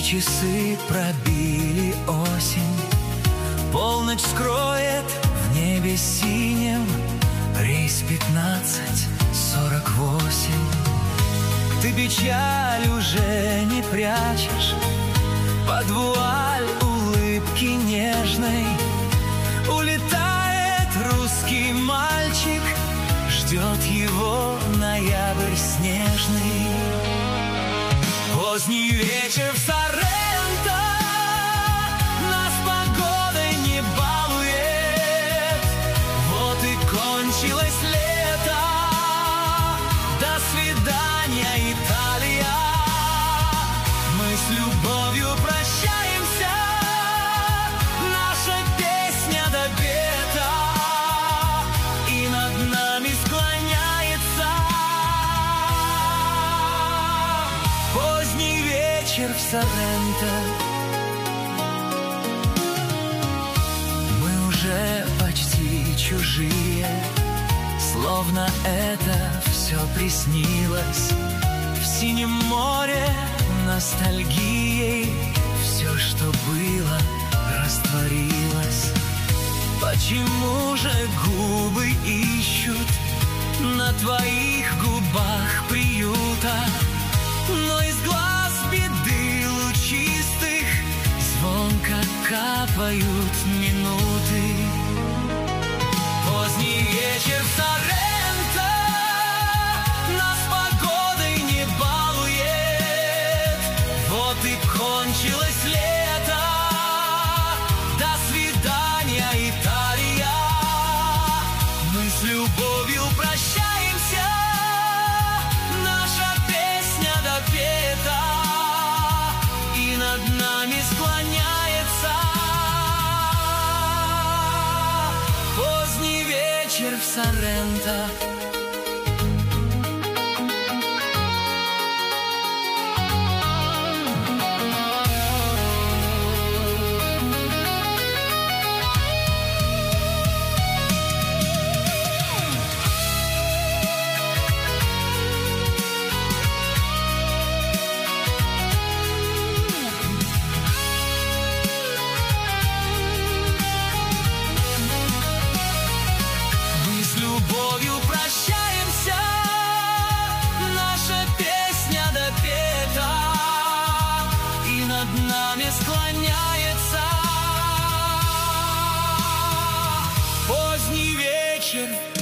часы пробили осень. Полночь скроет в небе синем рейс 1548. Ты печаль уже не прячешь под вуаль улыбки нежной. Улетает русский мальчик, ждет его ноябрь снежный. Поздний вечер в Соренто нас погодой не балует. Вот и кончилось лето, до свидания, Италия. Мы с любовью прощаемся, наша песня допета, и над нами склоняется поздний вечер в Соренто. Мы уже почти чужие, словно это все приснилось. В синем море ностальгией все, что было, растворилось. Почему же губы ищут на твоих губах приюта? Но из глаз беды лучистых звонко капают минуты. Поздний вечер в Соренто нас погодой не балует. Вот и кончилось лето, до свидания, Италия. Мы с любовью прощаемся, наша песня допета, и над нами склоняется поздний вечер в Соренто. Любовью прощаемся, наша песня допета, и над нами склоняется поздний вечер